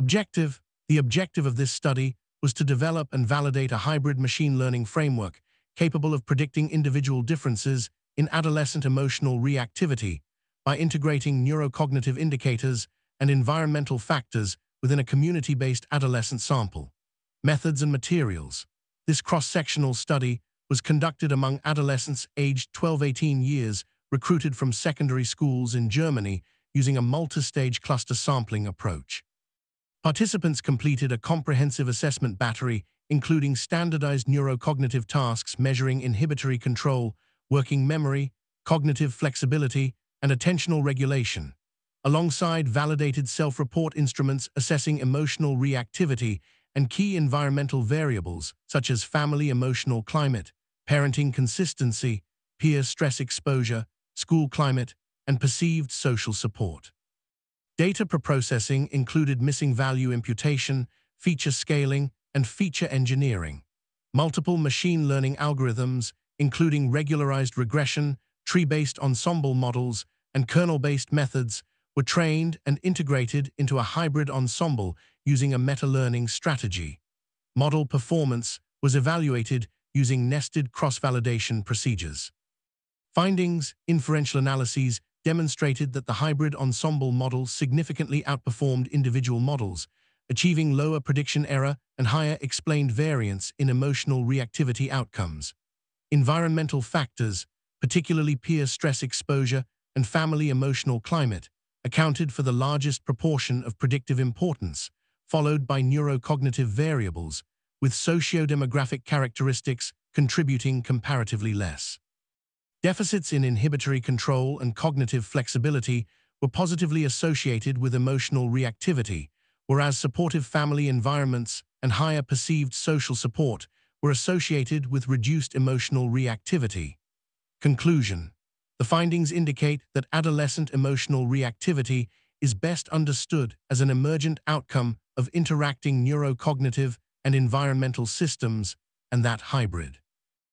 Objective: The objective of this study was to develop and validate a hybrid machine learning framework capable of predicting individual differences in adolescent emotional reactivity by integrating neurocognitive indicators and environmental factors within a community-based adolescent sample. Methods and materials: This cross-sectional study was conducted among adolescents aged 12-18 years recruited from secondary schools in Germany using a multi-stage cluster sampling approach. Participants completed a comprehensive assessment battery including standardized neurocognitive tasks measuring inhibitory control, working memory, cognitive flexibility, and attentional regulation, alongside validated self-report instruments assessing emotional reactivity and key environmental variables such as family emotional climate, parenting consistency, peer stress exposure, school climate, and perceived social support. Data preprocessing included missing value imputation, feature scaling, and feature engineering. Multiple machine learning algorithms, including regularized regression, tree-based ensemble models, and kernel-based methods, were trained and integrated into a hybrid ensemble using a meta-learning strategy. Model performance was evaluated using nested cross-validation procedures. Findings: Inferential analyses demonstrated that the hybrid ensemble model significantly outperformed individual models, achieving lower prediction error and higher explained variance in emotional reactivity outcomes. Environmental factors, particularly peer stress exposure and family emotional climate, accounted for the largest proportion of predictive importance, followed by neurocognitive variables, with socio-demographic characteristics contributing comparatively less. Deficits in inhibitory control and cognitive flexibility were positively associated with emotional reactivity, whereas supportive family environments and higher perceived social support were associated with reduced emotional reactivity. Conclusion: The findings indicate that adolescent emotional reactivity is best understood as an emergent outcome of interacting neurocognitive and environmental systems, and that hybrid